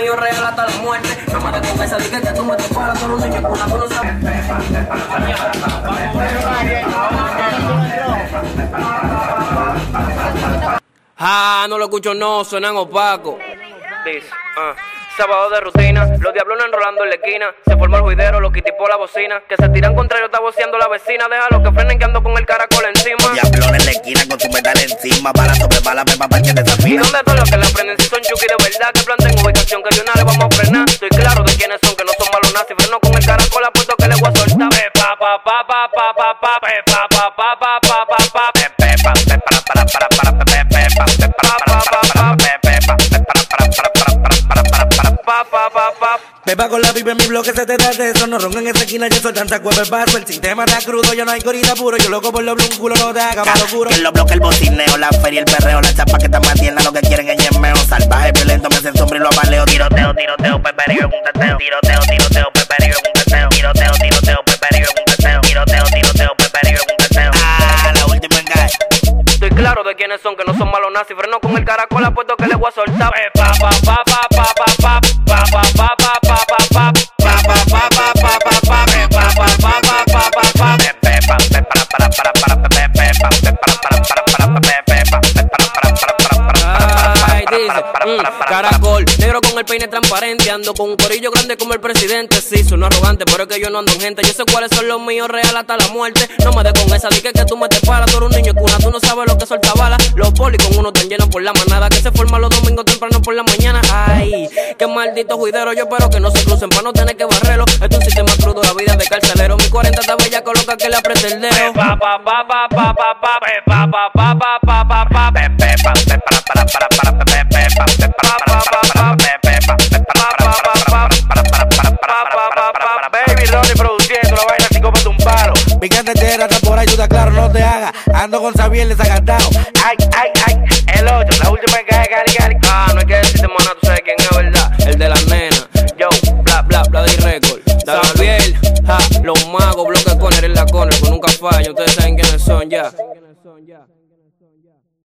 mío real hasta la muerte. No me dejes con esa dique que tú me te paras. Todos los niños con una tú no sabes. Ah, no lo escucho, no, suenan opacos. Dice, sábado de rutina, los diablos enrolando en la esquina. Se forma el juidero, los quitipó la bocina. Que se tiran contra ellos, está voceando la vecina. Déjalo que frenen que ando con el caracol encima. Diablo en la esquina con su metal encima. Bala sobre bala, pepa pa' que desafina. ¿Y dónde todos los que la aprenden si son chuki de verdad? Que planten ubicación, que de una le vamos a frenar. Estoy claro de quiénes son, que no son malos nazis. Freno con el caracol, apuesto que le voy a soltar. Pepa, pa, pa, pa, pa, pa, pa, pepa, pa, pa, pa, pa, pa, pa, pepa, para, Pepa con la pipa en mi bloque se te da de eso. No roncan en esa esquina, yo soy tanta cueva el paso. El sistema está crudo, yo no hay corita puro. Yo loco por lo un culo no te haga malo puro. Que en los bloques el bocineo, la feria, el perreo. La chapa que está más tierna, lo que quieren es ñemeo. Salvaje, violento, me hacen sombra y lo apaleo. Tiroteo, tiroteo, peperío en un teteo. Tiroteo, tiroteo, peperío en un teteo. Tiroteo, tiroteo, peperío en un teteo. Tiroteo, tiroteo, peperío en un teteo. Ah, la última en cae. Estoy claro de quiénes son, que no son malos nazis. Freno con el caracol, apuesto que le voy a soltar. Pa, pa, pa, pa, pa, pa, pa, pa, pa, pa, pa, pa, pa, pa, pa, pa, pa, pa, pa, pa, caracol, negro con el peine transparente. Ando con un corillo grande como el presidente. Sí, soy arrogante, pero es que yo no ando en gente. Yo sé cuáles son los míos, real hasta la muerte. No me des con esa dique que tú me te paras. Tú eres un niño cuna, tú no sabes lo que suelta bala. Los polis con uno tan llenos por la manada, que se forman los domingos temprano por la mañana. Ay, qué maldito juidero. Yo espero que no se crucen para no tener que barrerlo. Esto es un sistema crudo, la vida de carcelero. Mi 40 está bella, coloca que le apriete el dedo. Pa, pa, pa, pa, pa, pa, pa, pa, pa, pa, pa, pa, pa, pa, Baby Ronnie produciendo la vaina así como un palo. Picante tierra, está por ahí, tú estás claro, no te hagas. Ando con Xavier desagantado. Ay, ay, ay, el 8, la última en cae, cari, cari. Ah, no hay que decirte, maná, tú sabes quién es, ¿verdad? El de las nenas. Yo, bla, bla, bla, de récord. Xavier, ja, los magos, bloque corner en la corner, con nunca falla. Ustedes saben quiénes son ya.